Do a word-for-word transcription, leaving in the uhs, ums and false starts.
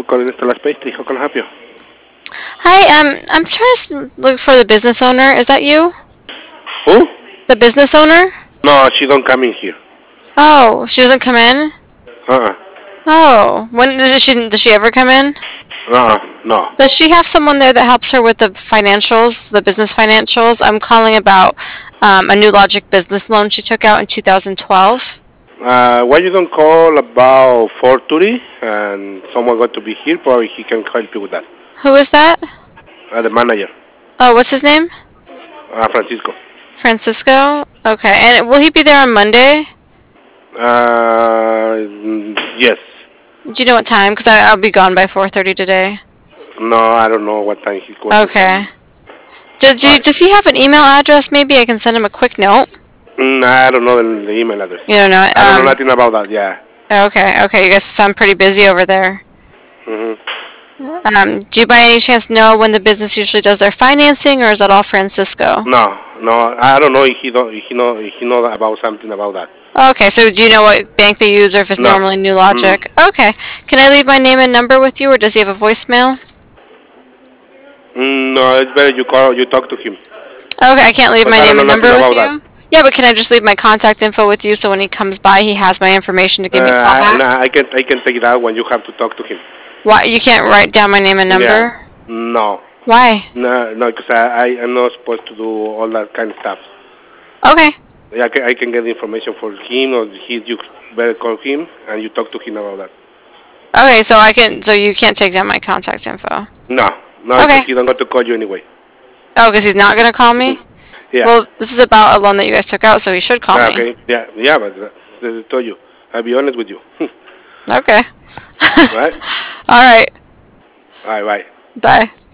calling Stella's Pastry. How can I help you? Hi, um, I'm trying to s- look for the business owner. Is that you? Who? The business owner? No, she don't come in here. Oh, she doesn't come in? Uh-uh. Oh, when does she, does she ever come in? Uh-uh. No. Does she have someone there that helps her with the financials, the business financials? I'm calling about um, a new Logic business loan she took out in two thousand twelve. Uh, why you don't call about four thirty and someone got to be here? Probably he can help you with that. Who is that? Uh, the manager, Oh, what's his name? uh, Francisco. Francisco? Okay, and will he be there on Monday? Uh, mm, yes. Do you know what time? Because I'll be gone by four thirty today. No, I don't know what time he's working. Okay. Does, you, Right. does he have an email address? Maybe I can send him a quick note. Mm, I don't know the, the email address. You don't know. I don't know Um, nothing about that. Yeah. okay, okay. You guys sound pretty busy over there. Mhm. Um, do you by any chance know when the business usually does their financing, or is that all Francisco? No, no, I don't know if he don't if he know if he know about something about that. Okay, so do you know what bank they use, or if it's No. normally New Logic? Okay. Can I leave my name and number with you, or does he have a voicemail? Mm, no, it's better you call you talk to him. Okay, I can't leave But my I don't name know and nothing number with about that. you? Yeah, but can I just leave my contact info with you so when he comes by, he has my information to Uh, give me a call I, back? nah, I can I can take it out when you have to talk to him. Why? You can't write down my name and Yeah. number? No. Why? No, no, because I, I am not supposed to do all that kind of stuff. Okay. Yeah, I can, I can get information for him, or he you better call him and you talk to him about that. Okay, so I can, so you can't take down my contact info. No, no, Okay. because he don't got to call you anyway. Oh, because he's not going to call me? Yeah. Well, this is about a loan that you guys took out, so he should call Ah, me. okay. Yeah, yeah, but uh, I told you. I'll be honest with you. Okay. Right? All right. All right, bye. Bye.